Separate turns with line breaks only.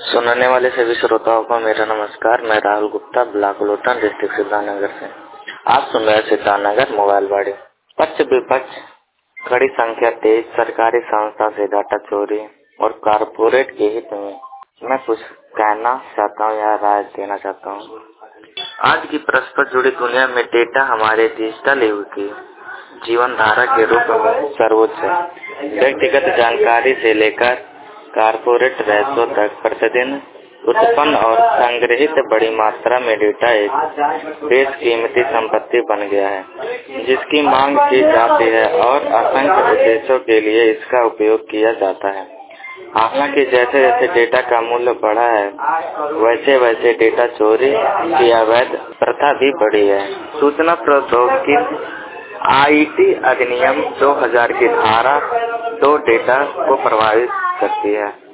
सुनने वाले सभी श्रोताओं को मेरा नमस्कार। मैं राहुल गुप्ता, ब्लॉक लोटन, डिस्ट्रिक्ट सिद्धार्थनगर से। आप सुन रहे सिद्धार्थनगर मोबाइल वाड़ी। पक्ष विपक्ष, कड़ी संख्या 23, सरकारी संस्था से डाटा चोरी और कारपोरेट के हित में मैं कुछ कहना चाहता हूँ या राय देना चाहता हूँ। आज की परस्पर जुड़ी दुनिया में डेटा हमारे डिजिटल युग की जीवन धारा के रूप में सर्वोच्च है। व्यक्तिगत जानकारी से लेकर कारपोरेट रहस्यों तक प्रतिदिन उत्पन्न और संग्रहित बड़ी मात्रा में डेटा एक बेशकीमती संपत्ति बन गया है, जिसकी मांग की जाती है और असंख्य उद्देश्यों के लिए इसका उपयोग किया जाता है। हालांकि जैसे जैसे डेटा का मूल्य बढ़ा है, वैसे वैसे डेटा चोरी की अवैध प्रथा भी बढ़ी है। सूचना प्रौद्योगिकी आईटी अधिनियम 2000 की धारा 2 डेटा को प्रभावित करती है।